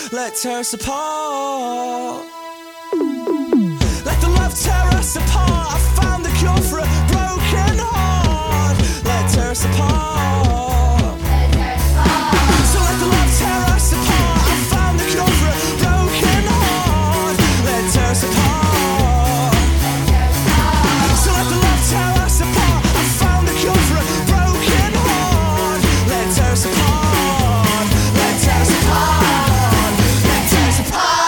let tear us apart. Let the love tear us apart. I found the cure for a broken heart. Let tear us apart. So let the love tear us apart. I found the cure for a broken heart. Let tear us apart. So let the love tear us apart. I found the cure for a broken heart. Let tear us apart. Let tear us apart. Let tear us apart.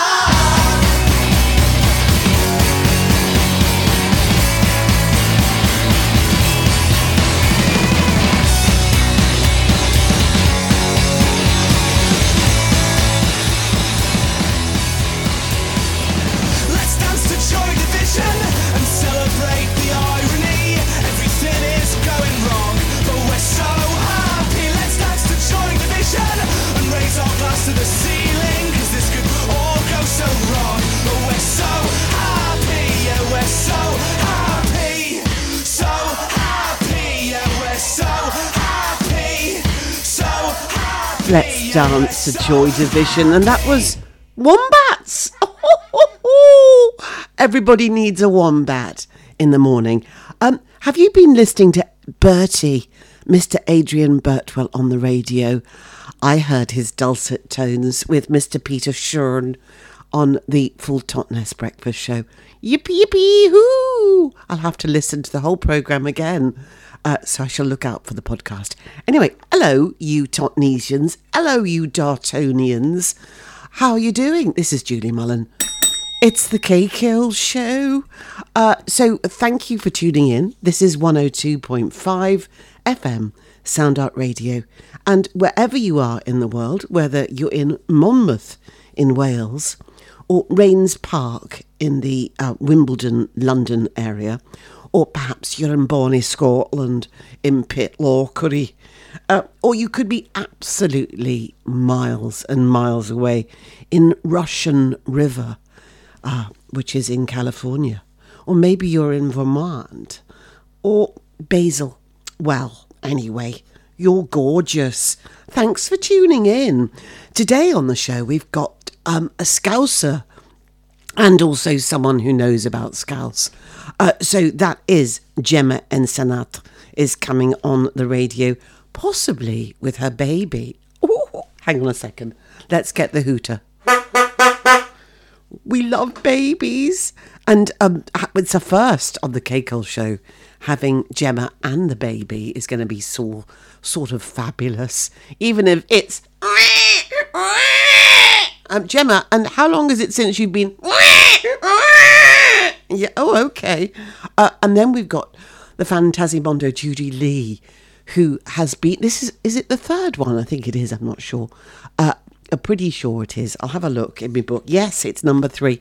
Let's dance to Joy Division and celebrate the irony. Everything is going wrong, but we're so happy. Let's dance to Joy Division and raise our glass to the ceiling, 'cause this could all go so wrong. But we're so happy, yeah, we're so happy. So happy, yeah, we're so happy. So happy. Let's yeah, dance we're to so Joy Division, and that was Wombats. Everybody needs a wombat in the morning. Have you been listening to Bertie, Mr. Adrian Birtwell, on the radio? I heard his dulcet tones with Mr. Peter Shurn on the Full Totnes Breakfast Show. Yippee, yippee, hoo! I'll have to listen to the whole programme again. So I shall look out for the podcast. Anyway, hello, you Totnesians. Hello, you Dartonians. How are you doing? This is Julie Mullen. It's the K-Kill Show. So thank you for tuning in. This is 102.5 FM, Sound Art Radio. And wherever you are in the world, whether you're in Monmouth in Wales or Rains Park in the Wimbledon, London area, or perhaps you're in Bonnie, Scotland, in Pitlochry, or you could be absolutely miles and miles away in Russian River, which is in California, or maybe you're in Vermont, or Basel. Well, anyway, you're gorgeous. Thanks for tuning in. Today on the show, we've got a Scouser and also someone who knows about Scouse. So that is Gemma Ensenat is coming on the radio, possibly with her baby. Ooh, hang on a second. Let's get the hooter. We love babies. And it's a first on the K-Kill Show. Having Gemma and the baby is going to be sort of fabulous. Even if it's... Gemma, and how long is it since you've been... Yeah, oh, okay. And then we've got the Fantasimondo Judy Lee, who has been... Is it the third one? I think it is, I'm not sure. I'm pretty sure it is. I'll have a look in my book. Yes, it's number 3.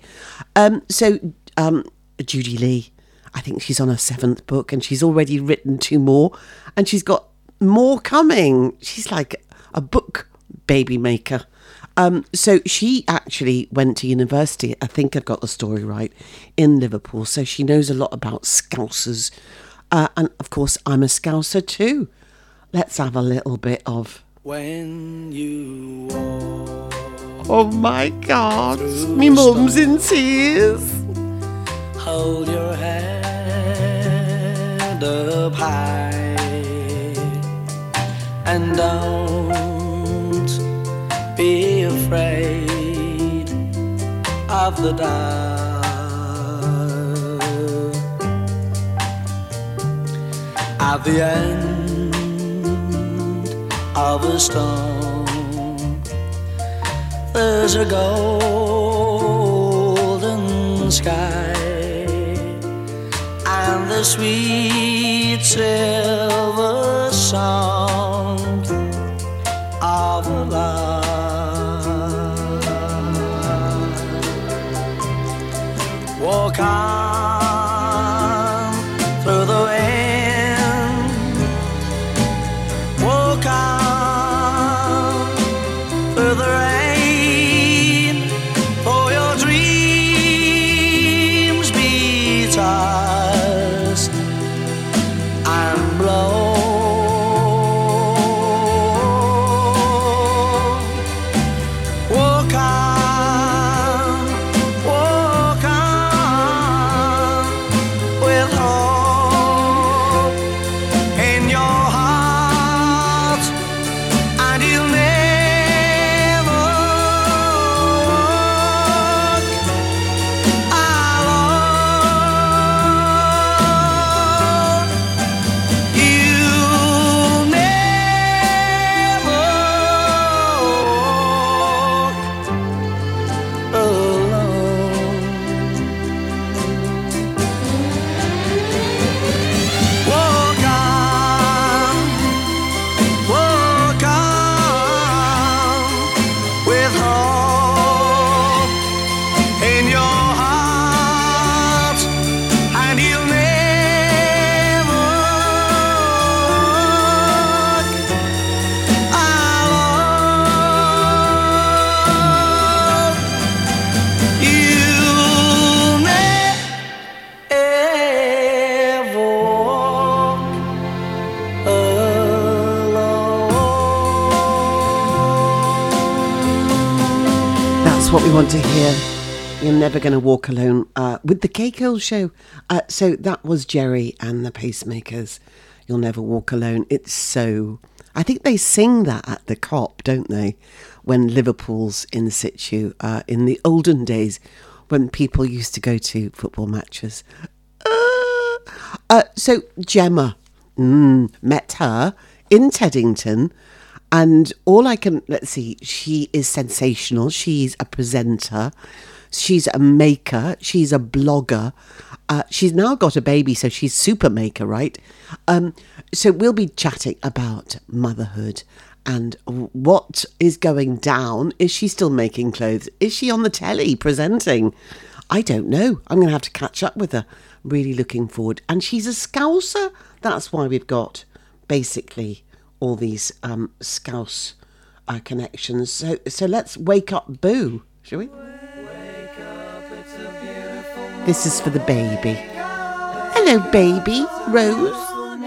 Judy Lee, I think she's on her 7th book, and she's already written 2 more, and she's got more coming. She's like a book baby maker. So she actually went to university, I think I've got the story right, in Liverpool. So she knows a lot about Scousers. And of course, I'm a Scouser too. Let's have a little bit of... When you walk, oh my God, me mum's in tears. hold your head up high and don't be afraid of the dark. At the end of a storm, there's a golden sky and the sweet silver sound of love. Walk on through the wind, walk on through the rain, for your dreams be tossed and blown. Walk on That's what we want to hear. You're never going to walk alone with the Keiko Show. So that was Jerry and the Pacemakers. You'll never walk alone. It's so... I think they sing that at the COP, don't they? When Liverpool's in situ. In the olden days when people used to go to football matches. So Gemma, met her in Teddington. And all I can, let's see, she is sensational. She's a presenter. She's a maker. She's a blogger. She's now got a baby, so she's super maker, right? So we'll be chatting about motherhood and what is going down. Is she still making clothes? Is she on the telly presenting? I don't know. I'm going to have to catch up with her. Really looking forward. And she's a Scouser. That's why we've got basically all these Scouse connections. So let's wake up Boo, shall we? This is for the baby. Hello, baby. Rose.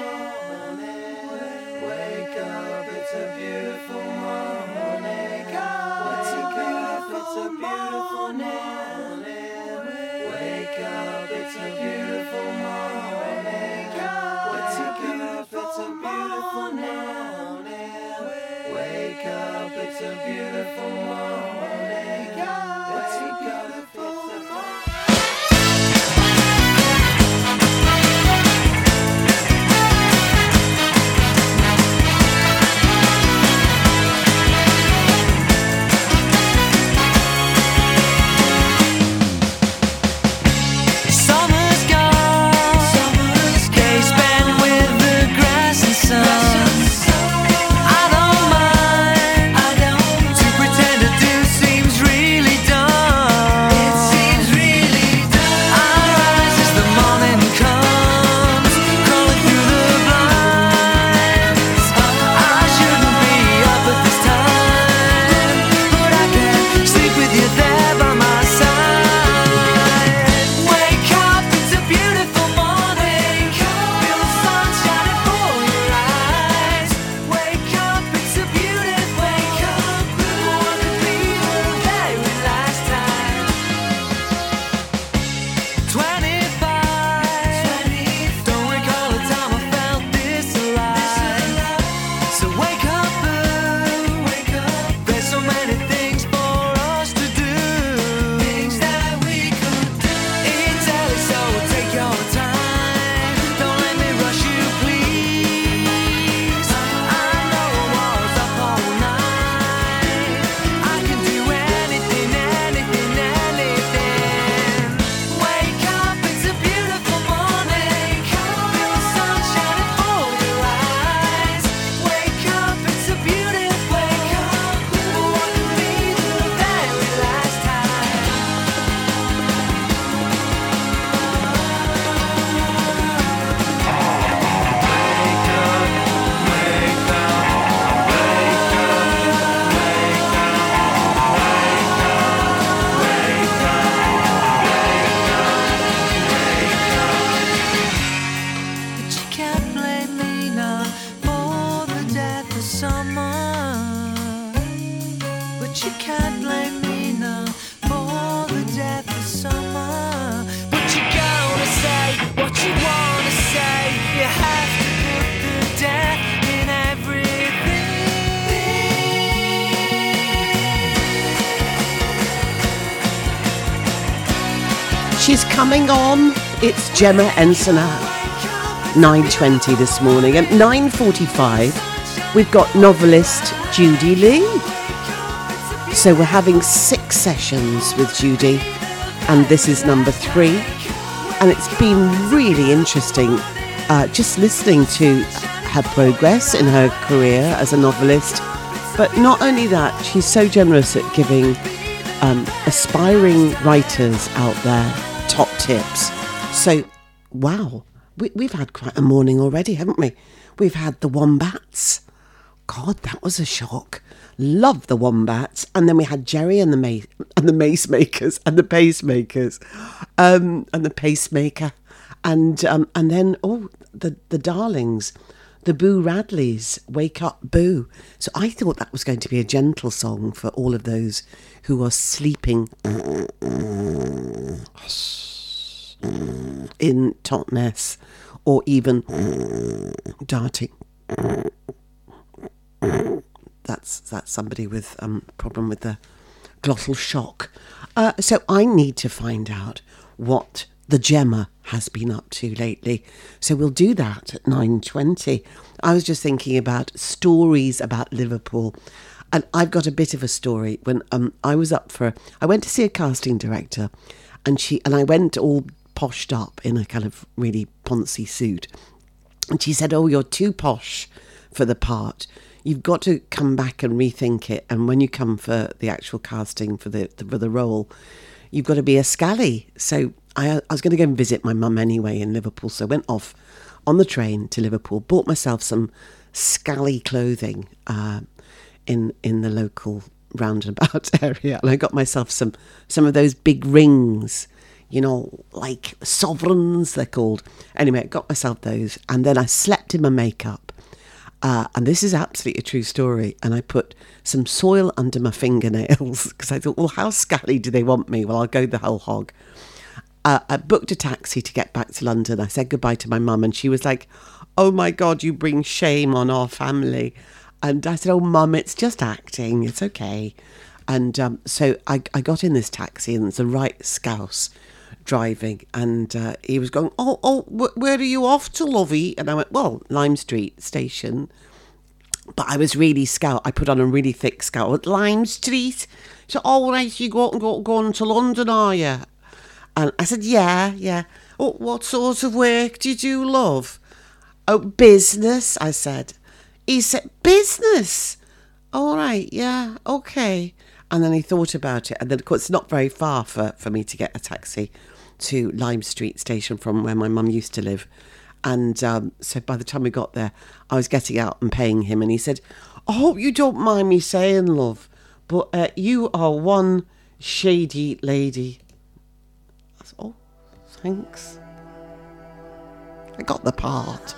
She's coming on. It's Gemma Ensenaar. 9:20 this morning. At 9:45, we've got novelist Judy Lee. So we're having 6 sessions with Judy, and this is number 3. And it's been really interesting just listening to her progress in her career as a novelist. But not only that, she's so generous at giving aspiring writers out there top tips. So, wow, we've had quite a morning already, haven't we? We've had the Wombats. God, that was a shock. Love the Wombats. And then we had Jerry and the Macemakers and the Pacemakers, and the Pacemaker, and then the Darlings. the Boo Radleys, Wake Up Boo. So I thought that was going to be a gentle song for all of those who are sleeping in Totnes, or even darting. That's somebody with problem with the glottal shock. So I need to find out what the Gemma has been up to lately. So we'll do that at 9:20. I was just thinking about stories about Liverpool. And I've got a bit of a story. When I went to see a casting director, and I went all poshed up in a kind of really poncy suit. And she said, "Oh, you're too posh for the part. You've got to come back and rethink it. And when you come for the actual casting for the role, you've got to be a scally." So I was going to go and visit my mum anyway in Liverpool. So I went off on the train to Liverpool, bought myself some scally clothing in the local roundabout area. And I got myself some of those big rings, you know, like sovereigns, they're called. Anyway, I got myself those. And then I slept in my makeup. And this is absolutely a true story. And I put some soil under my fingernails because I thought, well, how scally do they want me? Well, I'll go the whole hog. I booked a taxi to get back to London. I said goodbye to my mum, and she was like, "Oh my God, you bring shame on our family." And I said, "Oh, Mum, it's just acting. It's okay." And so I got in this taxi, and it's a right scouse driving, and he was going, where are you off to, lovey? And I went, "Well, Lime Street station." But I was really scout. I put on a really thick scout at Lime Street. So, "Oh, right, you going to London, are you?" And I said, yeah. "Oh, what sort of work do you do, love?" "Oh, business," I said. He said, "Business? All right, yeah, okay." And then he thought about it. And then, of course, it's not very far for me to get a taxi to Lime Street station from where my mum used to live. And so by the time we got there, I was getting out and paying him. And he said, "I hope you don't mind me saying, love, but you are one shady lady." I said, "Oh, thanks." I got the part.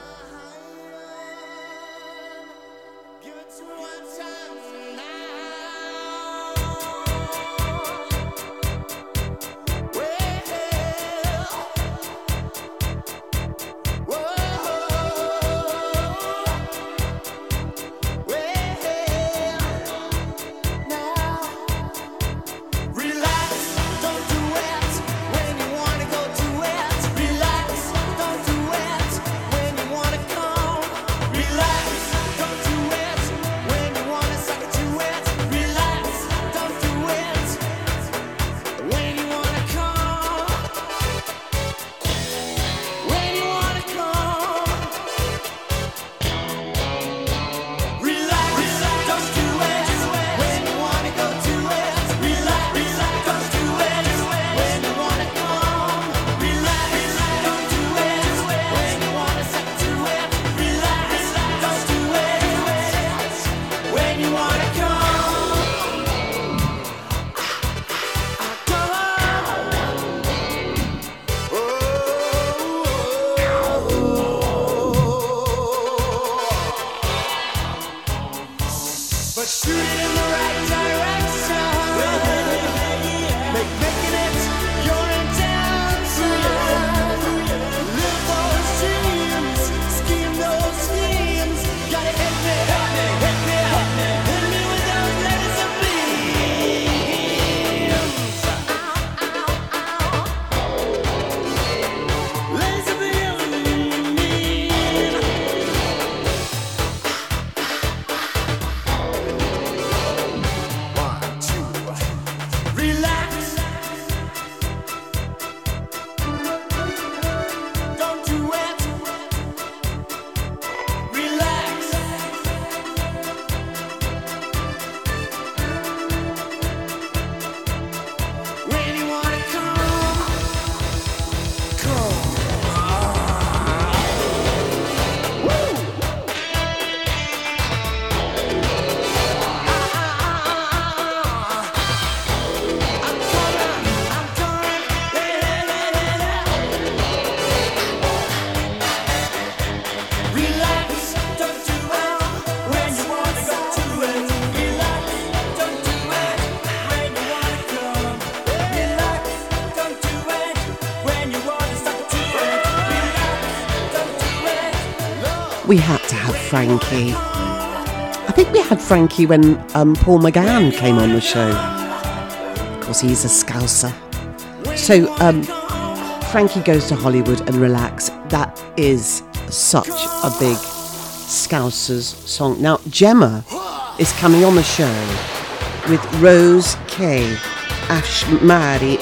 We had to have Frankie. I think we had Frankie when Paul McGann came on the show. Of course, he's a Scouser. So, Frankie Goes to Hollywood and Relax. That is such a big Scousers song. Now, Gemma is coming on the show with Rose K. Afshari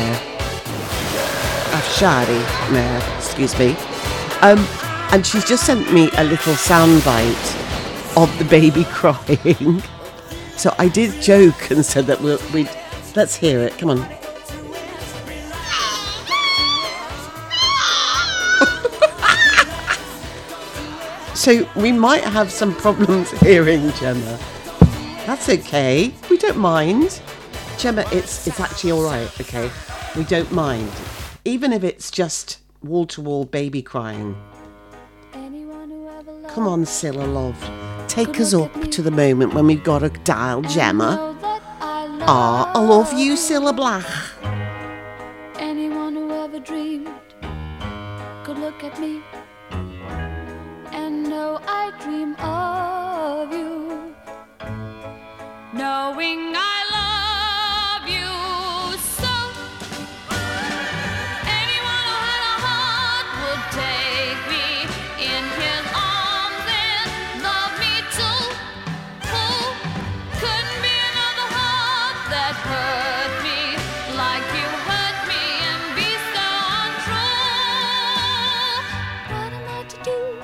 Mer, excuse me. And she's just sent me a little soundbite of the baby crying. So I did joke and said that we'd let's hear it. Come on. So we might have some problems hearing Gemma. That's okay. We don't mind. Gemma, it's actually all right, okay? We don't mind. Even if it's just wall-to-wall baby crying. Come on, Cilla, love. Take us up to the moment when we've got to dial Gemma. Ah, I love you, Cilla Black. Anyone who ever dreamed could look at me and know I dream of you, knowing I love you so. Anyone who had a heart would take me in his arms and love me too. Who couldn't be another heart that hurt me like you hurt me and be so untrue? What am I to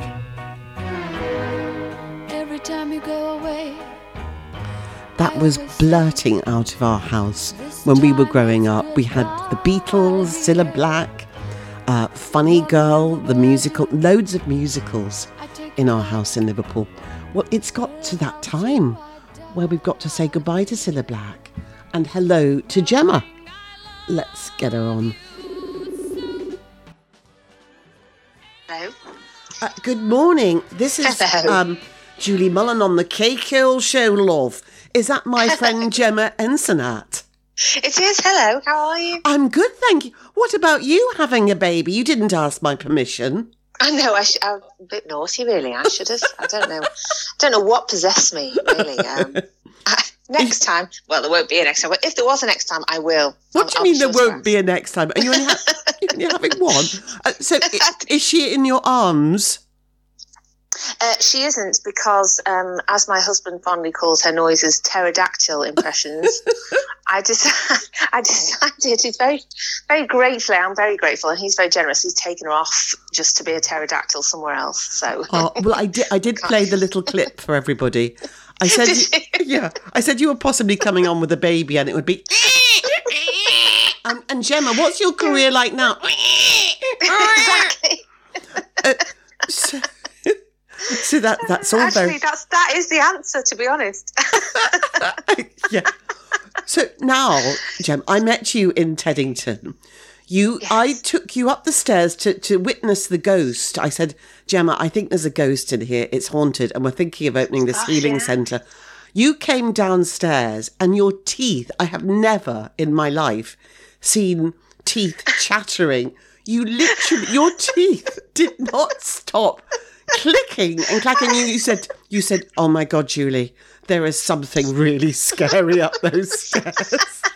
do every time you go away? That was blurting out of our house when we were growing up. We had the Beatles, Cilla Black, Funny Girl, the musical, loads of musicals in our house in Liverpool. Well, it's got to that time where we've got to say goodbye to Cilla Black and hello to Gemma. Let's get her on. Hello. Good morning. This is Hello. Julie Mullen on the K-Kill Show, love. Is that my friend Gemma Ensonat? It is. Hello. How are you? I'm good, thank you. What about you having a baby? You didn't ask my permission. I know. I'm a bit naughty, really. I should have. I don't know. Don't know what possessed me, really. Next time. Well, there won't be a next time. But if there was a next time, I will. What do you mean there won't be a next time? Are you only you're having one? So is she in your arms? She isn't, because as my husband fondly calls her noises, pterodactyl impressions. I decided, he's very, very gratefully, I'm very grateful, and he's very generous. He's taken her off just to be a pterodactyl somewhere else. So, well, I did play the little clip for everybody. I said, I said you were possibly coming on with a baby, and it would be. And Gemma, what's your career like now? Exactly. So that's all Actually, that is the answer, to be honest. Yeah. So now, Gem, I met you in Teddington. I took you up the stairs to witness the ghost. I said, Gemma, I think there's a ghost in here. It's haunted, and we're thinking of opening this healing centre. You came downstairs, and your teeth, I have never in my life seen teeth chattering. You literally, your teeth did not stop clicking and clacking. You said, oh my God, Julie, there is something really scary up those stairs.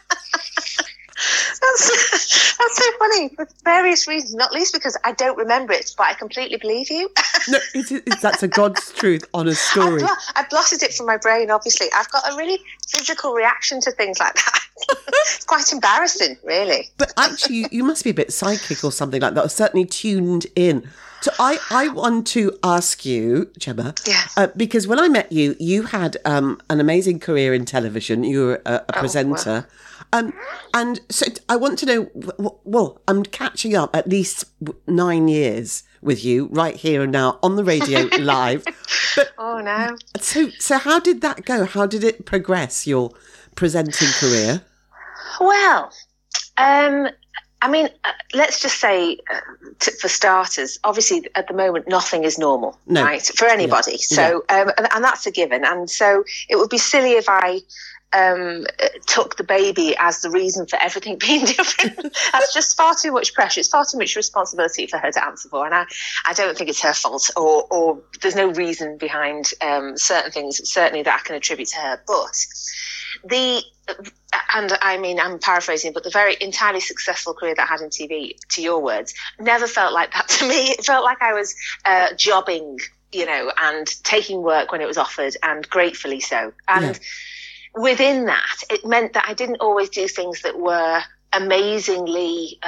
That's so funny for various reasons, not least because I don't remember it, but I completely believe you. No, that's a God's truth, honest story. I've blotted it from my brain, obviously. I've got a really physical reaction to things like that. It's quite embarrassing, really. But actually, you must be a bit psychic or something like that, or certainly tuned in. So I want to ask you, Gemma, because when I met you, you had an amazing career in television. You were a presenter. Wow. And so I want to know, well, I'm catching up at least 9 years with you right here and now on the radio live. But, oh, no. So how did that go? How did it progress, your presenting career? Well, I mean, let's just say, for starters, obviously at the moment nothing is normal, right, for anybody. So, and that's a given. And so it would be silly if I took the baby as the reason for everything being different. That's just far too much pressure. It's far too much responsibility for her to answer for. And I don't think it's her fault, or there's no reason behind certain things, certainly, that I can attribute to her. But and I mean, I'm paraphrasing, but the very entirely successful career that I had in TV, to your words, never felt like that to me. It felt like I was jobbing, and taking work when it was offered, and gratefully so. And within that, it meant that I didn't always do things that were amazingly,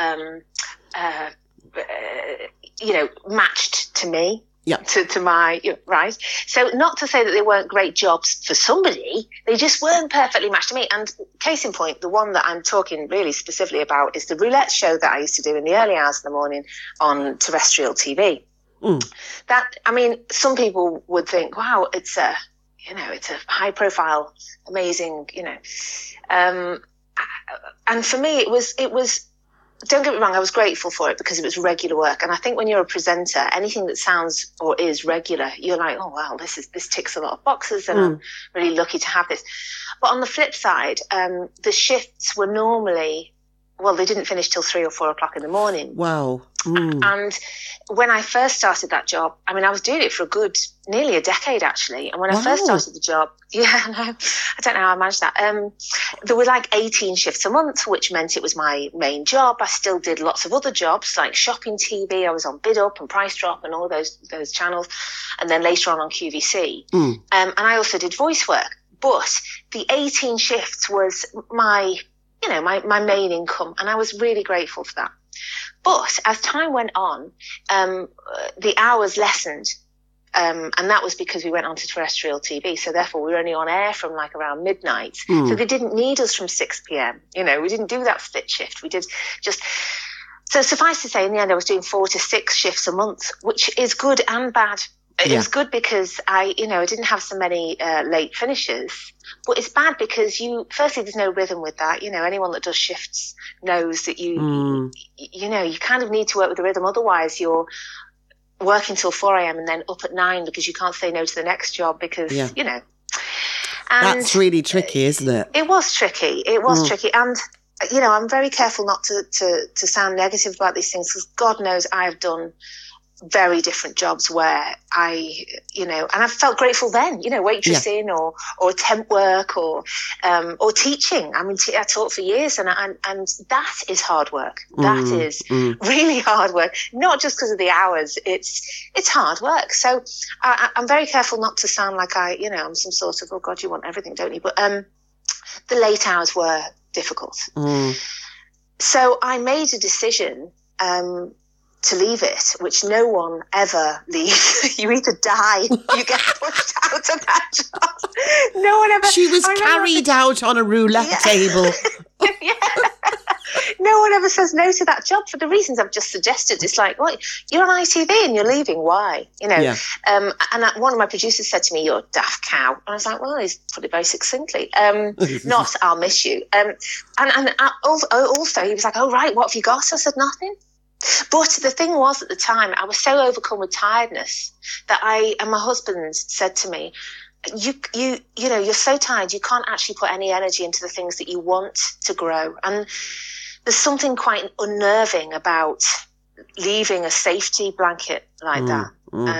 matched to me. Yeah. To my, right. So not to say that they weren't great jobs for somebody, they just weren't perfectly matched to me. And case in point, the one that I'm talking really specifically about is the roulette show that I used to do in the early hours of the morning on terrestrial TV. That, I mean, some people would think, wow, it's a high profile, amazing, and for me, it was, don't get me wrong, I was grateful for it because it was regular work. And I think when you're a presenter, anything that sounds or is regular, you're like, oh, wow, this ticks a lot of boxes, and I'm really lucky to have this. But on the flip side, the shifts were normally, well, they didn't finish till 3 or 4 o'clock in the morning. Wow. And when I first started that job, I mean, I was doing it for nearly a decade, actually. And when I first started the job, I don't know how I managed that. There were like 18 shifts a month, which meant it was my main job. I still did lots of other jobs, like shopping TV. I was on Bid Up and Price Drop and all those channels. And then later on QVC. And I also did voice work. But the 18 shifts was my main income. And I was really grateful for that. But as time went on, the hours lessened. And that was because we went on to terrestrial TV. So therefore, we were only on air from like around midnight. So they didn't need us from 6 p.m. We didn't do that split shift. We did just... So suffice to say, in the end, I was doing 4 to 6 shifts a month, which is good and bad. It was good because I didn't have so many late finishes. But it's bad because firstly, there's no rhythm with that. Anyone that does shifts knows that you kind of need to work with the rhythm. Otherwise, you're working till 4 a.m. and then up at 9 because you can't say no to the next job because, And that's really tricky, isn't it? It was tricky. Tricky. And, I'm very careful not to sound negative about these things because God knows I have done very different jobs where and I felt grateful then, waitressing or temp work or teaching. I mean, I taught for years and that is hard work. That is really hard work, not just because of the hours. It's hard work. So I'm very careful not to sound like I'm some sort of, oh God, you want everything, don't you? But the late hours were difficult. So I made a decision, to leave it, which no one ever leaves. You either die, you get pushed out of that job. No one ever. She was carried out on a roulette table. No one ever says no to that job for the reasons I've just suggested. It's like, well, you're on ITV and you're leaving. Why? And one of my producers said to me, "You're a daft cow." And I was like, well, he's put it very succinctly. Not, I'll miss you. And also he was like, oh, right, what have you got? I said, nothing. But the thing was, at the time, I was so overcome with tiredness that and my husband said to me, you're so tired, you can't actually put any energy into the things that you want to grow. And there's something quite unnerving about leaving a safety blanket like that.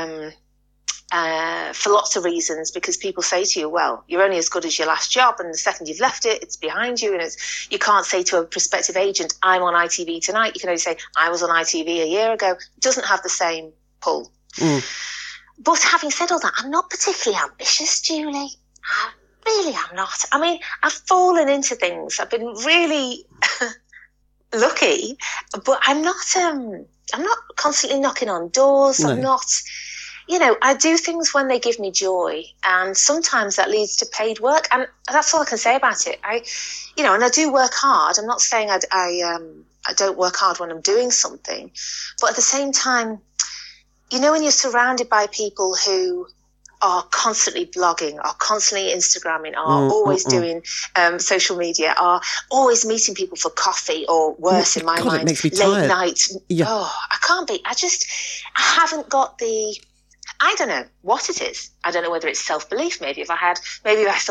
For lots of reasons, because people say to you, well, you're only as good as your last job, and the second you've left it, it's behind you, and you can't say to a prospective agent, I'm on ITV tonight. You can only say, I was on ITV a year ago. It doesn't have the same pull. But having said all that, I'm not particularly ambitious, Julie. I'm not. I mean, I've fallen into things. I've been really lucky, but I'm not constantly knocking on doors. No. I'm not... I do things when they give me joy, and sometimes that leads to paid work, and that's all I can say about it. And I do work hard. I'm not saying I don't work hard when I'm doing something, but at the same time, when you're surrounded by people who are constantly blogging, are constantly Instagramming, are always doing social media, are always meeting people for coffee, or worse, in my mind, late night. Yeah. Oh, I can't be. I haven't got the... I don't know what it is. I don't know whether it's self-belief. Maybe if I thought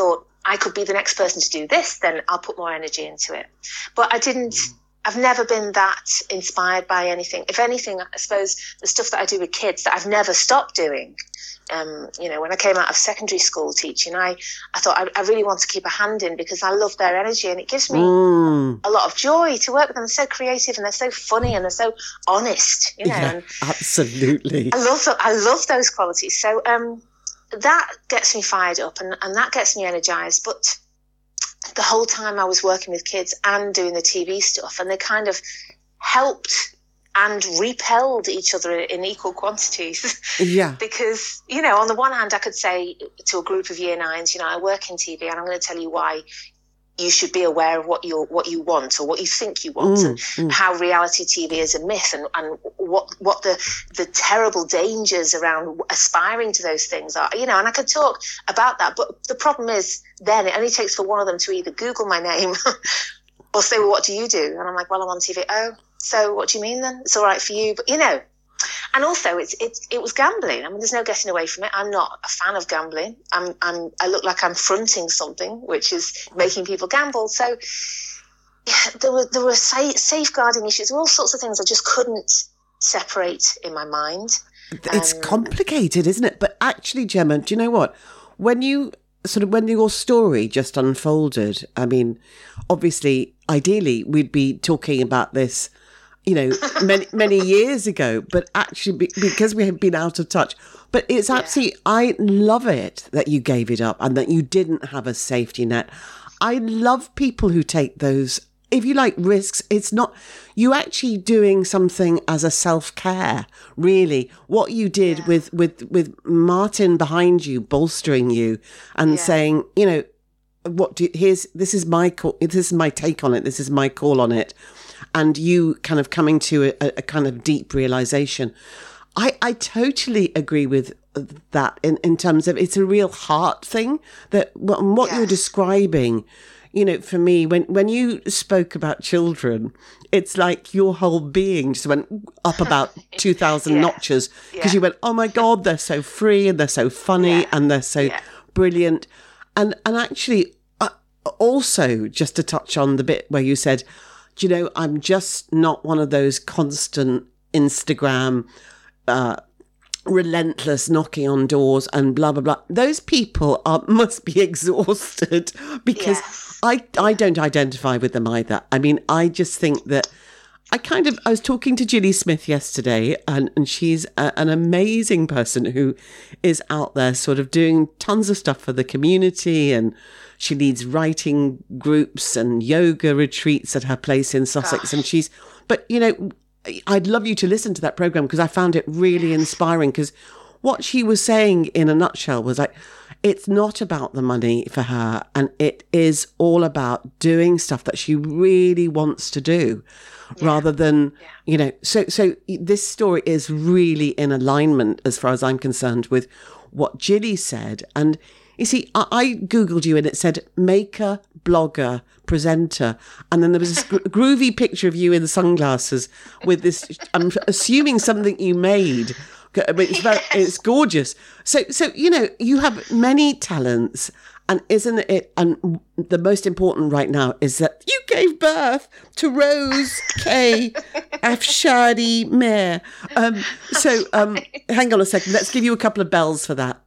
I could be the next person to do this, then I'll put more energy into it. But I've never been that inspired by anything. If anything, I suppose the stuff that I do with kids that I've never stopped doing. When I came out of secondary school teaching, I thought I really want to keep a hand in because I love their energy, and it gives me a lot of joy to work with them. They're so creative and they're so funny and they're so honest, Yeah, and absolutely. I love those qualities. So that gets me fired up and that gets me energized. But the whole time I was working with kids and doing the TV stuff, and they kind of helped and repelled each other in equal quantities. Yeah. Because, on the one hand, I could say to a group of year nines, I work in TV and I'm going to tell you why you should be aware of what you want or what you think you want, and how reality TV is a myth, and what the terrible dangers around aspiring to those things are, and I could talk about that. But the problem is then it only takes for one of them to either Google my name or say, well, what do you do? And I'm like, well, I'm on TV. Oh, so what do you mean then? It's all right for you. But, and also it was gambling. I mean, there's no getting away from it. I'm not a fan of gambling. I look like I'm fronting something, which is making people gamble. So yeah, there were safeguarding issues, all sorts of things I just couldn't separate in my mind. It's complicated, isn't it? But actually, Gemma, do you know what? When your story just unfolded, I mean, obviously, ideally, we'd be talking about this, many years ago, but actually because we have been out of touch. But it's absolutely, I love it that you gave it up and that you didn't have a safety net. I love people who take those, if you like, risks. It's not, you actually doing something as a self-care, really. What you did with Martin behind you, bolstering you and saying, this is my call, this is my take on it, this is my call on it. And you kind of coming to a kind of deep realization. I totally agree with that in terms of it's a real heart thing that what you're describing, for me, when you spoke about children, it's like your whole being just went up about 2,000 notches because you went, oh my God, they're so free and they're so funny and they're so brilliant. And actually, also just to touch on the bit where you said, I'm just not one of those constant Instagram, relentless knocking on doors and blah, blah, blah. Those people must be exhausted because I don't identify with them either. I mean, I just think that I was talking to Gilly Smith yesterday and she's an amazing person who is out there sort of doing tons of stuff for the community, and she leads writing groups and yoga retreats at her place in Sussex. And I'd love you to listen to that program because I found it really inspiring, because what she was saying in a nutshell was like, it's not about the money for her, and it is all about doing stuff that she really wants to do rather than, so this story is really in alignment as far as I'm concerned with what Gilly said. And you see, I Googled you and it said maker, blogger, presenter. And then there was this groovy picture of you in sunglasses with this, I'm assuming something you made. It's gorgeous. So, you have many talents. And isn't it, and the most important right now is that you gave birth to Rose K. Afshari Mayer. Hang on a second. Let's give you a couple of bells for that.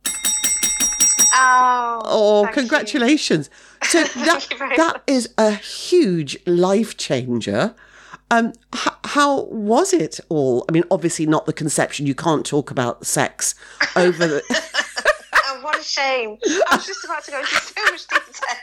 Oh, congratulations. So that is a huge life changer. How was it all? I mean, obviously not the conception. You can't talk about sex over the... What a shame. I was just about to go into so much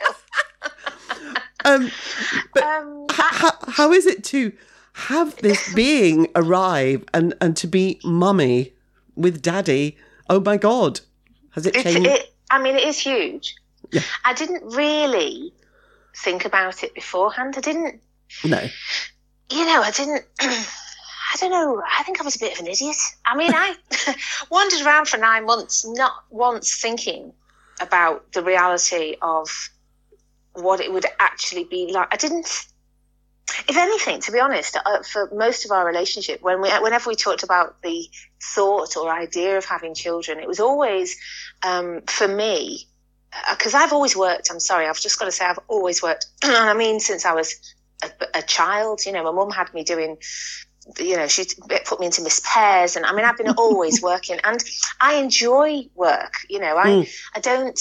detail. How is it to have this being arrive and to be mummy with daddy? Oh my God. Has it changed? It is huge. Yeah. I didn't really think about it beforehand. I didn't. No. I didn't. I don't know. I think I was a bit of an idiot. I mean, I wandered around for 9 months, not once thinking about the reality of what it would actually be like. I didn't. If anything, to be honest, for most of our relationship, whenever we talked about the thought or idea of having children, it was always, for me, because I've always worked. I'm sorry, I've just got to say I've always worked. And I mean, since I was a child, you know, my mum had me doing, you know, she put me into Miss Pears, and I mean, I've been always working, and I enjoy work. You know, I don't.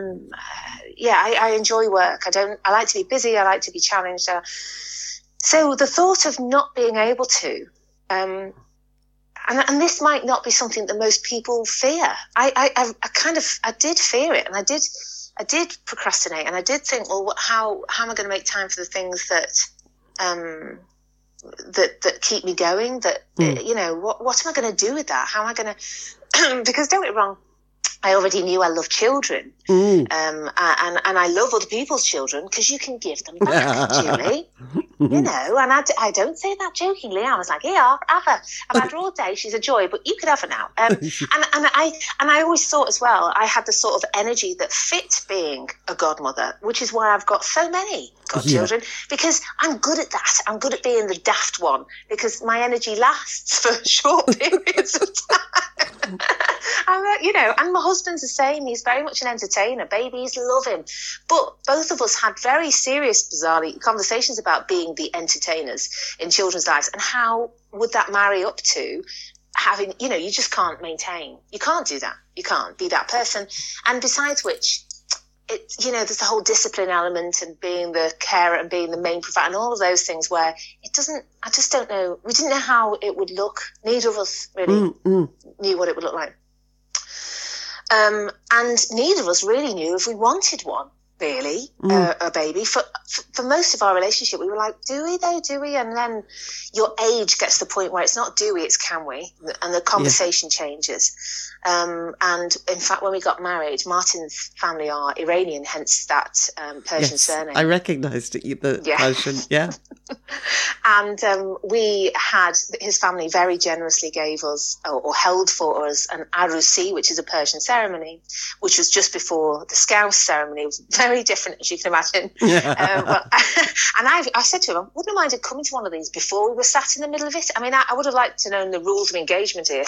I enjoy work. I like to be busy. I like to be challenged. So the thought of not being able to, and this might not be something that most people fear. I did fear it, and I did procrastinate, and I did think, well, how am I going to make time for the things that that keep me going? That you know, what am I going to do with that? How am I going to? Because don't get me wrong, I already knew I loved children, and I love other people's children because you can give them back, Julie. You know, and I don't say that jokingly. I was like, yeah, have her. I've had her all day. She's a joy, but you could have her now. And I always thought as well, I had the sort of energy that fit being a godmother, which is why I've got so many godchildren, because I'm good at that. I'm good at being the daft one because my energy lasts for short periods of time. You know, and my husband's the same. He's very much an entertainer. Babies love him. But both of us had very serious, bizarrely, conversations about being the entertainers in children's lives, and how would that marry up to having, you know, you just can't maintain. You can't do that. You can't be that person. And besides which, it, you know, there's the whole discipline element and being the carer and being the main provider and all of those things where it doesn't, I just don't know. We didn't know how it would look. Neither of us really knew what it would look like. And neither of us really knew if we wanted one, really, a baby. For most of our relationship, we were like, do we though? Do we? And then your age gets to the point where it's not do we, it's can we? And the conversation changes. And in fact, when we got married, Martin's family are Iranian, hence that Persian surname. I recognised it, the Persian, And we had, his family very generously gave us, or held for us, an arusi, which is a Persian ceremony, which was just before the Scouse ceremony. It was very different, as you can imagine. And I said to him, I wouldn't have minded coming to one of these before we were sat in the middle of it. I mean, I would have liked to know the rules of engagement here.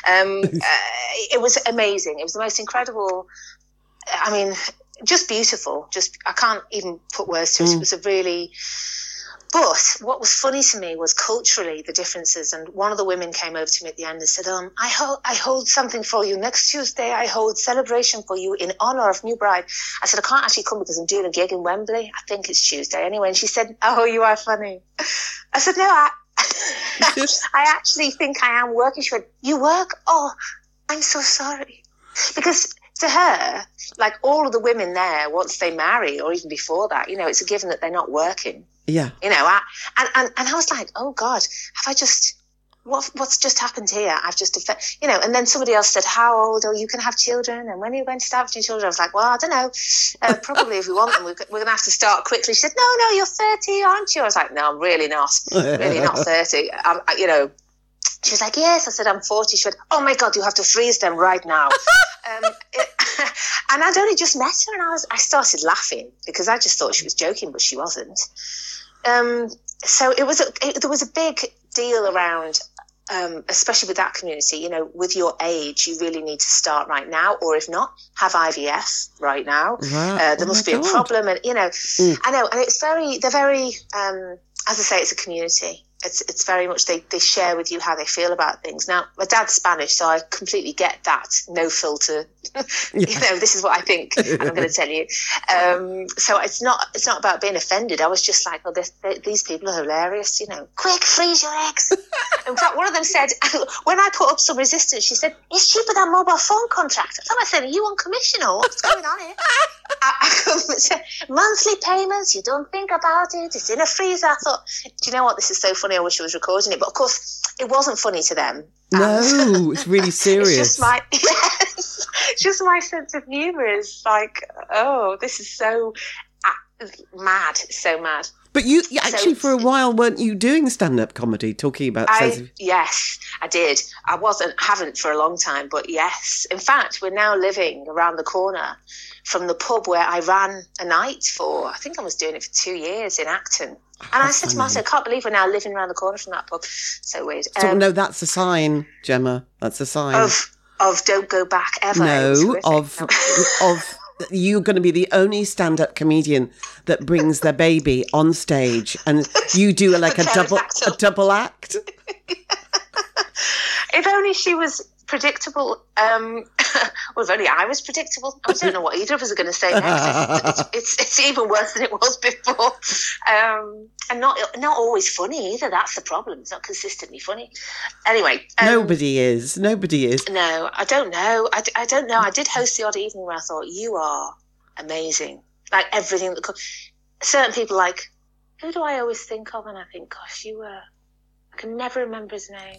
It was amazing. It was the most incredible, I mean, just beautiful. Just, I can't even put words to it. It was a really... But what was funny to me was culturally the differences. And one of the women came over to me at the end and said, I hold something for you. Next Tuesday, I hold celebration for you in honour of new bride. I said, I can't actually come because I'm doing a gig in Wembley. I think it's Tuesday anyway. And she said, oh, you are funny. I said, no, I actually think I am working. She went, you work? Oh, I'm so sorry. Because to her, like all of the women there, once they marry or even before that, you know, it's a given that they're not working. Yeah. You know, and I was like, oh God, have I just, what's just happened here? I've just, you know, and then somebody else said, how old are you can have children? And when are you going to start having children? I was like, well, I don't know. Probably if we want them, we're going to have to start quickly. She said, no, you're 30, aren't you? I was like, no, I'm really not. Really not 30. You know, she was like, yes. I said, I'm 40. She went, oh my God, you have to freeze them right now. And I'd only just met her, and I started laughing because I just thought she was joking, but she wasn't. So there was a big deal around, especially with that community, you know, with your age, you really need to start right now, or if not, have IVF right now. Wow. There must be a problem. And, you know, I know, and they're very, as I say, it's a community. It's very much, they share with you how they feel about things. Now, my dad's Spanish, so I completely get that. No filter. You know, this is what I think, and I'm going to tell you. So it's not about being offended. I was just like, well, these people are hilarious, you know. Quick, freeze your eggs. In fact, one of them said, when I put up some resistance, she said, it's cheaper than mobile phone contract. I said, are you on commission or what's going on here? Monthly payments, you don't think about it, it's in a freezer. I thought, do you know what, this is so funny, I wish I was recording it. But of course, it wasn't funny to them. No, it's really serious. It's just my sense of humour is like, oh, this is so mad, so mad. But you actually, for a while, weren't you doing stand-up comedy, talking about... Yes, I did. I haven't for a long time, but yes. In fact, we're now living around the corner from the pub where I ran a night for, I think I was doing it for 2 years in Acton. And I said to Martin, I can't believe we're now living around the corner from that pub. So weird. So, no, that's a sign, Gemma. That's a sign. Of don't go back ever. No, of you're going to be the only stand-up comedian that brings their baby on stage, and you do like a double act. If only she was predictable. Well, if only I was predictable. I don't know what either of us are going to say next. It's even worse than it was before. And not always funny either. That's the problem. It's not consistently funny. Anyway. Nobody is. No, I don't know. I don't know. I did host the odd evening where I thought, you are amazing. Like everything that certain people, like, who do I always think of? And I think, gosh, you were, I can never remember his name.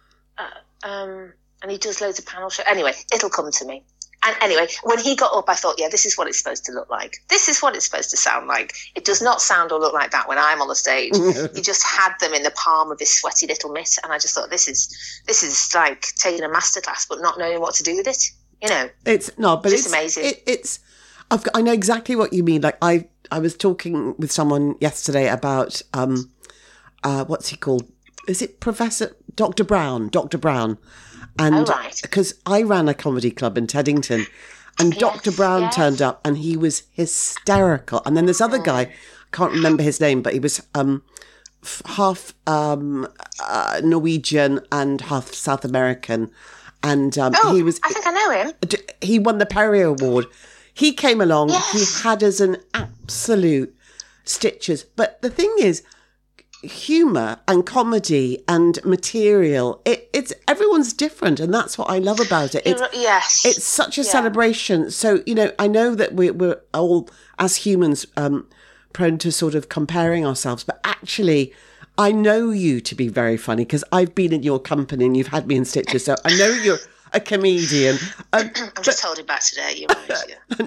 And he does loads of panel shows. Anyway, it'll come to me. And anyway, when he got up, I thought, yeah, this is what it's supposed to look like. This is what it's supposed to sound like. It does not sound or look like that when I'm on the stage. He just had them in the palm of his sweaty little mitt. And I just thought, this is like taking a masterclass, but not knowing what to do with it. You know, it's amazing. I know exactly what you mean. Like I was talking with someone yesterday about, what's he called? Is it Professor Dr. Brown? And because I ran a comedy club in Teddington, and Dr. Brown turned up, and he was hysterical. And then this other guy, I can't remember his name, but he was half Norwegian and half South American. And he was. I think I know him. He won the Perry Award. He came along. Yes. He had us an absolute stitches. But the thing is, humour and comedy and material, it's everyone's different, and that's what I love about it. It's such a celebration. So, you know, I know that we're all, as humans, prone to sort of comparing ourselves, but actually I know you to be very funny because I've been in your company and you've had me in stitches, so I know you're a comedian. I'm just holding back today, you're right. Yeah.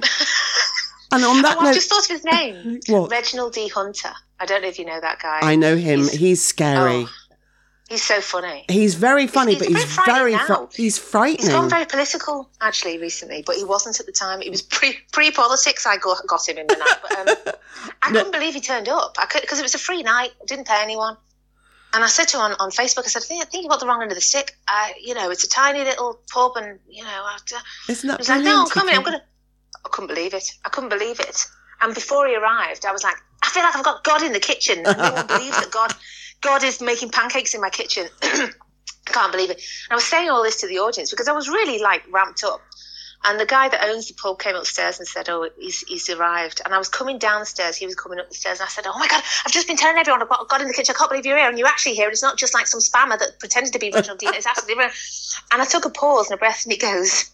And on that note, I just thought of his name. What? Reginald D. Hunter. I don't know if you know that guy. I know him. He's scary. He's so funny. He's very funny, but he's very he's frightening. He's gone very political, actually, recently, but he wasn't at the time. It was pre-politics. I got him in the night. But I couldn't believe he turned up because it was a free night. I didn't pay anyone. And I said to him on Facebook, I said, I think you got the wrong end of the stick. You know, it's a tiny little pub, and, you know, isn't that he was like, no, I'm coming. I couldn't believe it. And before he arrived, I was like, I feel like I've got God in the kitchen. And no one believes that God is making pancakes in my kitchen. I can't believe it. And I was saying all this to the audience because I was really, like, ramped up. And the guy that owns the pub came upstairs and said, oh, he's arrived. And I was coming down the stairs. He was coming up the stairs. And I said, oh, my God, I've just been telling everyone I've got God in the kitchen. I can't believe you're here. And you're actually here. And it's not just like some spammer that pretended to be Reginald Dean. It's absolutely real. And I took a pause and a breath, and he goes,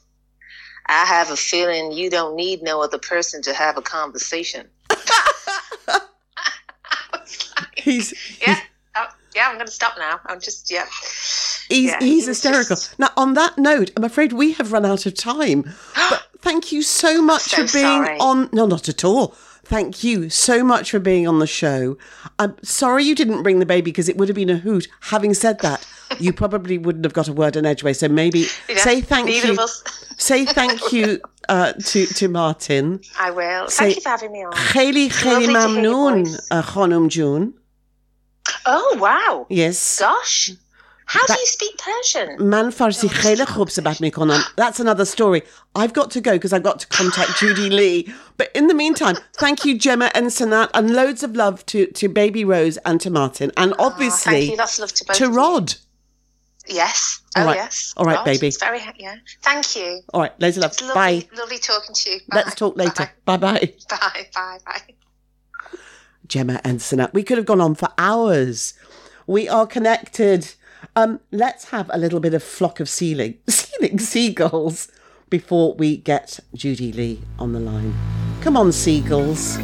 I have a feeling you don't need no other person to have a conversation. I was like, I'm going to stop now. I'm just, He's hysterical. Now, on that note, I'm afraid we have run out of time. But thank you so much for being on. No, not at all. Thank you so much for being on the show. I'm sorry you didn't bring the baby because it would have been a hoot. Having said that, you probably wouldn't have got a word in edgeways. So maybe say thank you. Say thank you to Martin. I will. Thank you for having me on. Kheli mamnoon, Khanum June. Oh, wow. Yes. Gosh. How do you speak Persian? Man Farsi kheli khub sabat mikonam. That's another story. I've got to go because I've got to contact Judy Lee. But in the meantime, thank you, Gemma and Sanat, and loads of love to Baby Rose and to Martin, and obviously thank you. That's love to both to Rod. Yes. Yes. All right, Rod, baby. It's very Thank you. All right, loads of love. It's lovely, bye. Lovely talking to you. Bye. Let's talk later. Bye-bye. Bye. Gemma and Sanat. We could have gone on for hours. We are connected. Let's have a little bit of flock of seagulls before we get Judy Lee on the line. Come on, seagulls.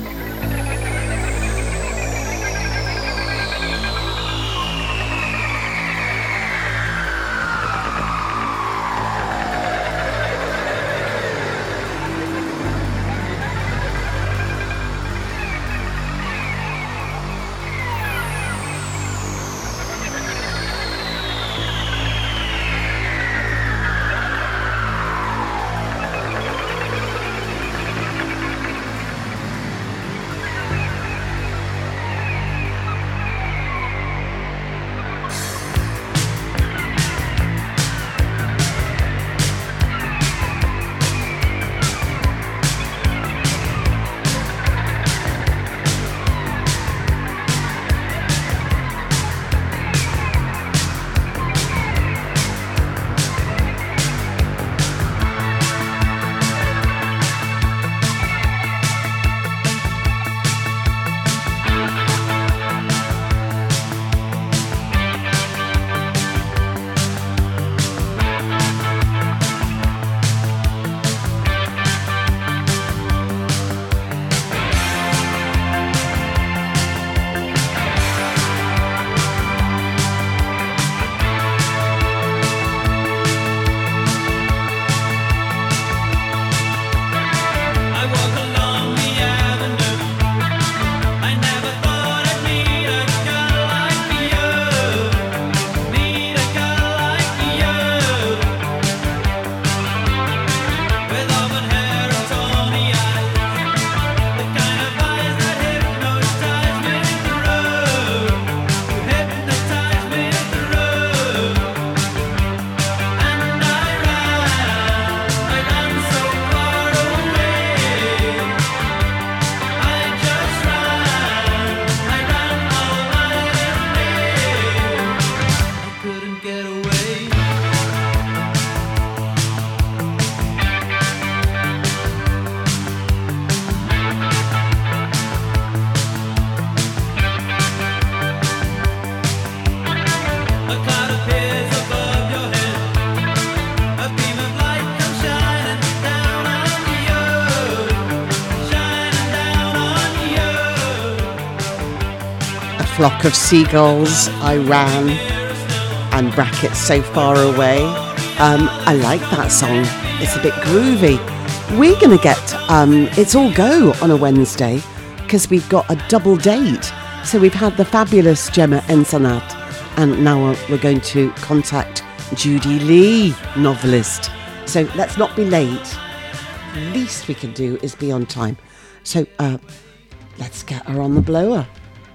Flock of Seagulls, I Ran, and brackets So Far Away. I like that song. It's a bit groovy. We're going to get It's All Go on a Wednesday because we've got a double date. So we've had the fabulous Gemma Ensanat, and now we're going to contact Judy Lee, novelist. So let's not be late. Least we can do is be on time. So let's get her on the blower.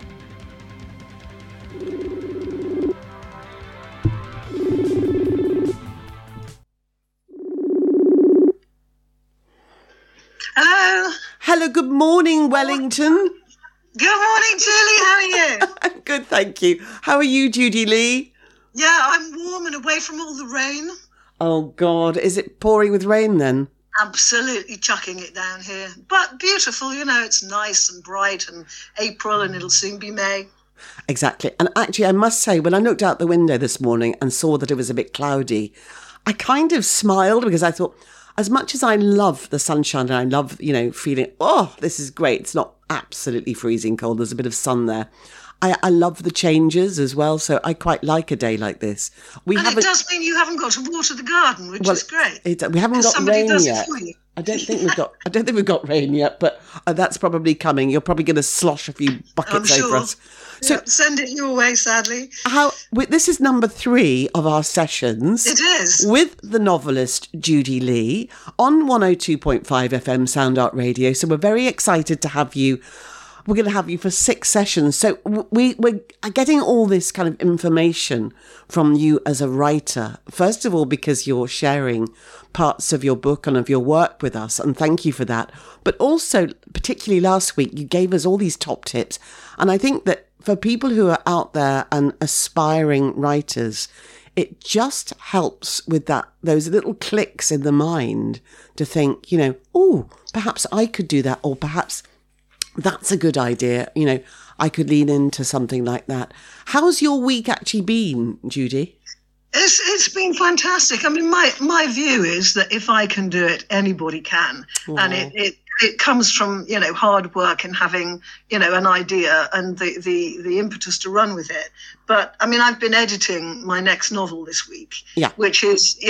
Hello. Hello, good morning, Wellington. Good morning, Julie. How are you? I'm good, thank you. How are you, Judy Lee? Yeah, I'm warm and away from all the rain. Oh, God. Is it pouring with rain then? Absolutely chucking it down here. But beautiful, it's nice and bright and April and it'll soon be May. Exactly. And actually, I must say, when I looked out the window this morning and saw that it was a bit cloudy, I kind of smiled because I thought, as much as I love the sunshine and I love, feeling, oh, this is great. It's not absolutely freezing cold. There's a bit of sun there. I love the changes as well. So I quite like a day like this. It does mean you haven't got to water the garden, which is great. We haven't got rain yet. I don't think we've got rain yet, but that's probably coming. You're probably going to slosh a few buckets over us. So send it your way, sadly. This is number 3 of our sessions. It is. With the novelist Judy Lee on 102.5 FM Sound Art Radio. So we're very excited to have you. We're going to have you for 6 sessions. So we're getting all this kind of information from you as a writer. First of all, because you're sharing parts of your book and of your work with us, and thank you for that. But also, particularly last week, you gave us all these top tips. And I think that for people who are out there and aspiring writers, it just helps with those little clicks in the mind to think, oh, perhaps I could do that, or perhaps that's a good idea. I could lean into something like that. How's your week actually been, Judy? It's been fantastic. I mean, my view is that if I can do it, anybody can. Wow. And it comes from, hard work and having, an idea and the impetus to run with it. But I mean, I've been editing my next novel this week, which is,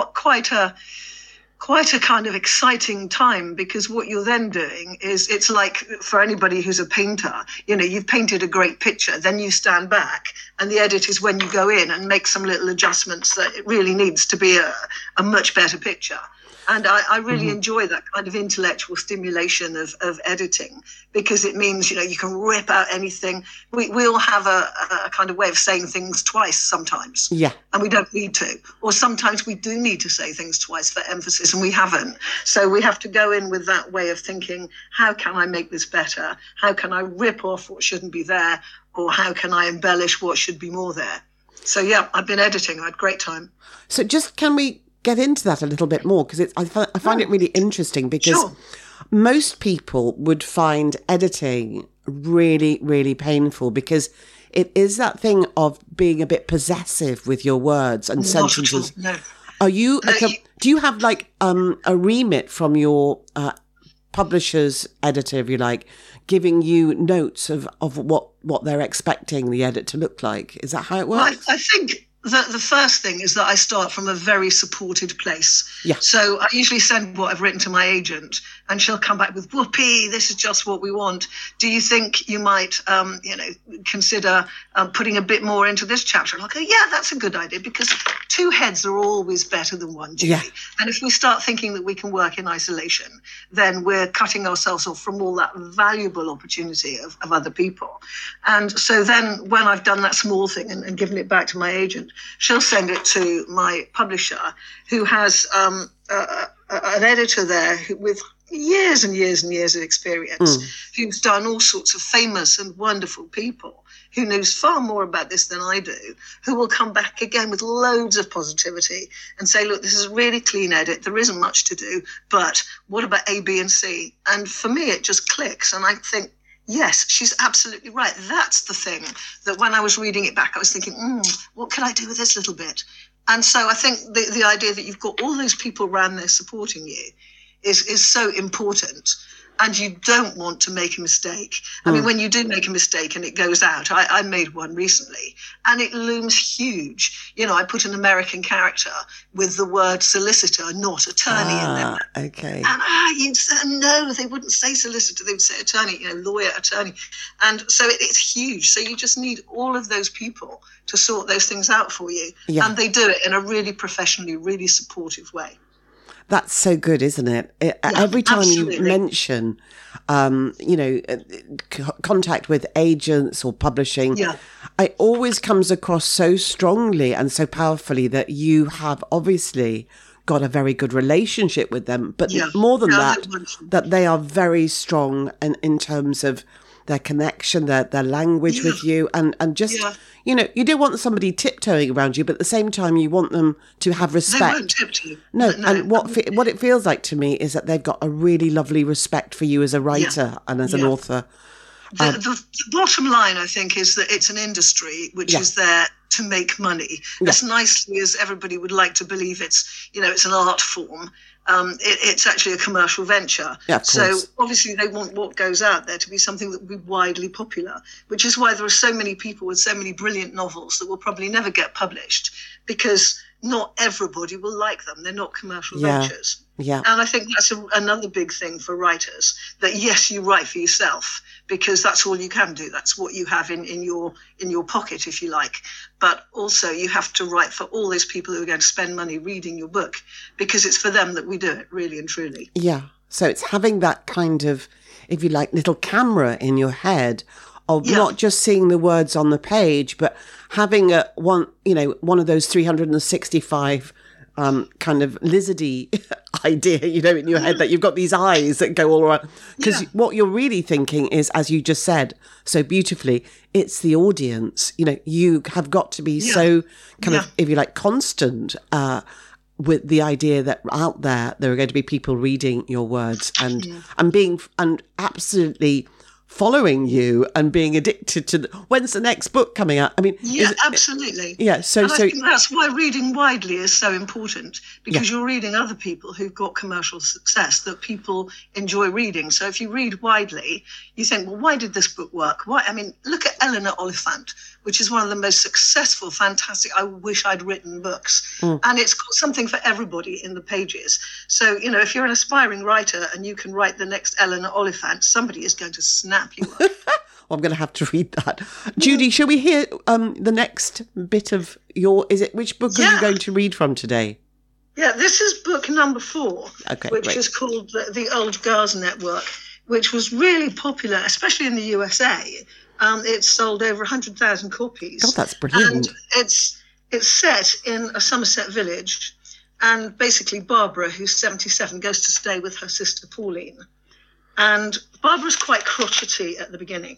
quite a kind of exciting time, because what you're then doing is, it's like for anybody who's a painter, you've painted a great picture, then you stand back and the edit is when you go in and make some little adjustments that it really needs to be a much better picture. And I really enjoy that kind of intellectual stimulation of editing, because it means, you can rip out anything. We all have a kind of way of saying things twice sometimes. Yeah. And we don't need to. Or sometimes we do need to say things twice for emphasis, and we haven't. So we have to go in with that way of thinking, how can I make this better? How can I rip off what shouldn't be there? Or how can I embellish what should be more there? So, yeah, I've been editing. I had a great time. So can we get into that a little bit more, because I find it really interesting, because most people would find editing really, really painful, because it is that thing of being a bit possessive with your words and sentences. No. Are you? Do you have like a remit from your publisher's editor, if you like, giving you notes of what they're expecting the edit to look like? Is that how it works? I think the first thing is that I start from a very supported place. Yeah. So I usually send what I've written to my agent, and she'll come back with, whoopee, this is just what we want. Do you think you might, consider putting a bit more into this chapter? And I'll go, yeah, that's a good idea, because 2 heads are always better than 1, Julie. Yeah. And if we start thinking that we can work in isolation, then we're cutting ourselves off from all that valuable opportunity of other people. And so then when I've done that small thing and given it back to my agent, she'll send it to my publisher, who has an editor there with years and years and years of experience, who's done all sorts of famous and wonderful people, who knows far more about this than I do, who will come back again with loads of positivity and say, look, this is a really clean edit. There isn't much to do, but what about A, B, and C? And for me, it just clicks. And I think, yes, she's absolutely right. That's the thing that when I was reading it back, I was thinking, what can I do with this little bit? And so I think the idea that you've got all those people around there supporting you is so important. and you don't want to make a mistake. I mean, when you do make a mistake and it goes out, I made one recently, and it looms huge. You know, I put an American character with the word solicitor, not attorney in there. Okay. And you'd say, no, they wouldn't say solicitor, they would say attorney, you know, lawyer, attorney. And so it's huge. So you just need all of those people to sort those things out for you. Yeah. And they do it in a really professionally, really supportive way. That's so good, isn't it? Every time absolutely. you mention, contact with agents or publishing, it always comes across so strongly and so powerfully that you have obviously got a very good relationship with them. But more than that they are very strong in terms of their connection, their language with you, and just, you know, you don't want somebody tiptoeing around you, but at the same time you want them to have respect. They won't tiptoe. No, and what it feels like to me is that they've got a really lovely respect for you as a writer and as an author. The bottom line, I think, is that it's an industry which is there to make money. As nicely as everybody would like to believe it's an art form, it's actually a commercial venture. Yeah, of so course. obviously they want what goes out there to be something that will be widely popular, which is why there are so many people with so many brilliant novels that will probably never get published, because not everybody will like them. They're not commercial ventures. Yeah. And I think that's another big thing for writers, that yes, you write for yourself because that's all you can do. That's what you have in your pocket, if you like. But also you have to write for all those people who are going to spend money reading your book, because it's for them that we do it, really and truly. Yeah. So it's having that kind of, if you like, little camera in your head of not just seeing the words on the page, but having one of those 365 kind of lizardy idea, you know, in your head, that you've got these eyes that go all around. Because what you're really thinking is, as you just said so beautifully, it's the audience. You know, you have got to be so kind of, if you like, constant with the idea that out there are going to be people reading your words and absolutely following you and being addicted to when's the next book coming out? I mean, absolutely. Yeah, so I think that's why reading widely is so important, because you're reading other people who've got commercial success that people enjoy reading. So if you read widely, you think, well, why did this book work? Why? I mean, look at Eleanor Oliphant, which is one of the most successful, fantastic, I wish I'd written books. And it's got something for everybody in the pages. So, you know, if you're an aspiring writer and you can write the next Eleanor Oliphant, somebody is going to snap you up. well, I'm going to have to read that. Judy, shall we hear the next bit of which book are you going to read from today? Yeah, this is book number 4, which is called the Old Girls Network, which was really popular, especially in the USA. It's sold over 100,000 copies. God, that's brilliant. And it's set in a Somerset village, and basically Barbara, who's 77, goes to stay with her sister Pauline. And Barbara's quite crotchety at the beginning,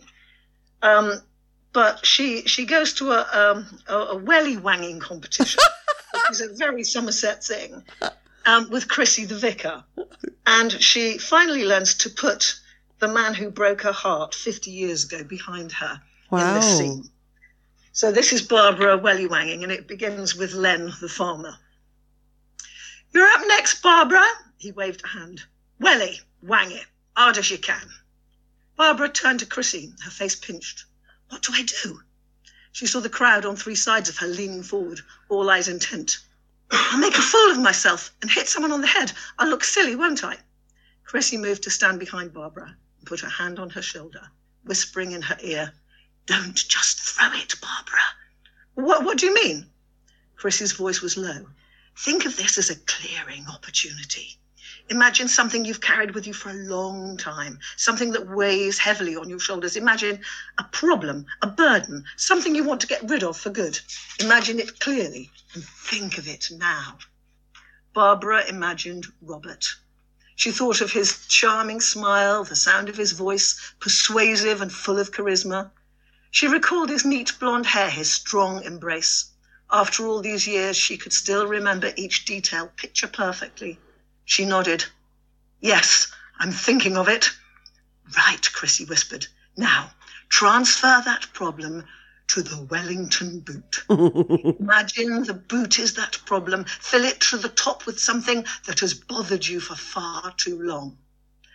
but she goes to a welly wanging competition, which is a very Somerset thing, with Chrissy the vicar, and she finally learns to put the man who broke her heart 50 years ago behind her in this scene. So this is Barbara welly wanging, and it begins with Len the farmer. "You're up next, Barbara." He waved a hand. "Welly, wang it. Hard as you can." Barbara turned to Chrissy, her face pinched. "What do I do?" She saw the crowd on 3 sides of her leaning forward, all eyes intent. "I'll make a fool of myself and hit someone on the head. I'll look silly, won't I?" Chrissy moved to stand behind Barbara and put her hand on her shoulder, whispering in her ear, "Don't just throw it, Barbara." What do you mean?" Chrissy's voice was low. "Think of this as a clearing opportunity. Imagine something you've carried with you for a long time, something that weighs heavily on your shoulders. Imagine a problem, a burden, something you want to get rid of for good. Imagine it clearly and think of it now." Barbara imagined Robert. She thought of his charming smile, the sound of his voice, persuasive and full of charisma. She recalled his neat blonde hair, his strong embrace. After all these years, she could still remember each detail picture perfectly. She nodded. "Yes, I'm thinking of it." "Right," Chrissy whispered. "Now, transfer that problem to the Wellington boot. Imagine the boot is that problem. Fill it to the top with something that has bothered you for far too long."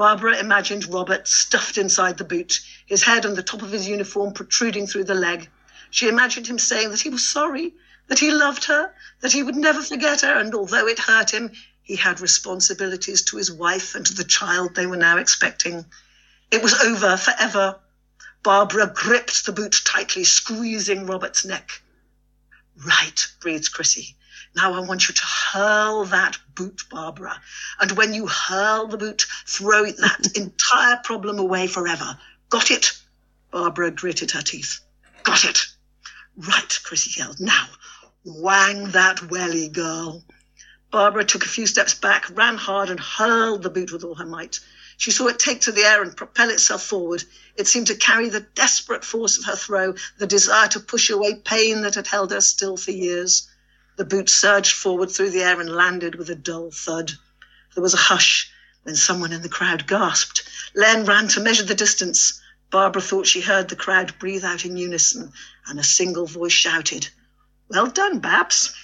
Barbara imagined Robert stuffed inside the boot, his head and the top of his uniform protruding through the leg. She imagined him saying that he was sorry, that he loved her, that he would never forget her, and although it hurt him, he had responsibilities to his wife and to the child they were now expecting. It was over forever. Barbara gripped the boot tightly, squeezing Robert's neck. Right, breathed Chrissy. Now I want you to hurl that boot, Barbara. And when you hurl the boot, throw that entire problem away forever. Got it? Barbara gritted her teeth. Got it. Right, Chrissy yelled. Now, wang that welly, girl. Barbara took a few steps back, ran hard, and hurled the boot with all her might. She saw it take to the air and propel itself forward. It seemed to carry the desperate force of her throw, the desire to push away pain that had held her still for years. The boot surged forward through the air and landed with a dull thud. There was a hush, then someone in the crowd gasped. Len ran to measure the distance. Barbara thought she heard the crowd breathe out in unison, and a single voice shouted, "Well done, Babs."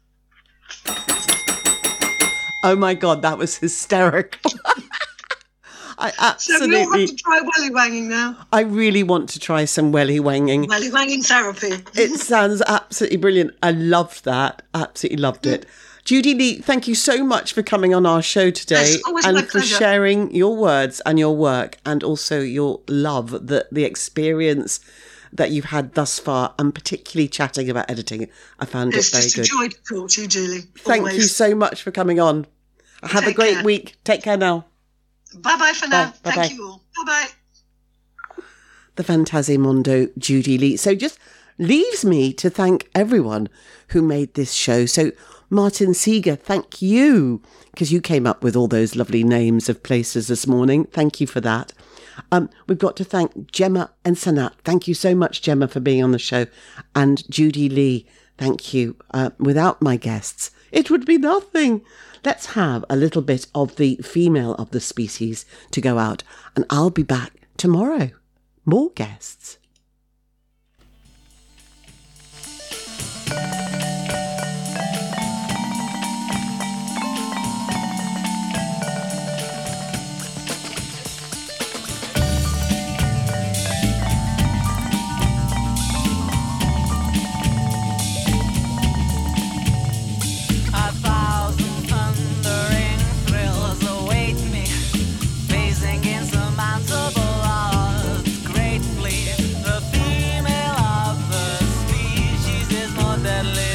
Oh my God, that was hysterical. I So we all absolutely, have to try welly wanging now. I really want to try some welly wanging. Welly wanging therapy. It sounds absolutely brilliant. I loved that. Absolutely loved it. Judy Lee, thank you so much for coming on our show today Yes, always my and for pleasure. sharing your words and your work and also your love, the experience that you've had thus far, and particularly chatting about editing. I found It's it very just a good. joy to talk to you, Julie. Thank you Always. so much for coming on. Have a Take great care. week. Take care now. Bye-bye for now. Bye. Bye-bye. Thank you all. Bye-bye. The Fantasimondo Judy Lee. So just leaves me to thank everyone who made this show. So Martin Seeger, thank you, because you came up with all those lovely names of places this morning. Thank you for that. We've got to thank Gemma and Sanat. Thank you so much, Gemma, for being on the show. And Judy Lee, thank you. Without my guests, it would be nothing. Let's have a little bit of the female of the species to go out, and I'll be back tomorrow. More guests. A thousand thundering thrills await me, facing insurmountable odds greatly. The female of the species is more deadly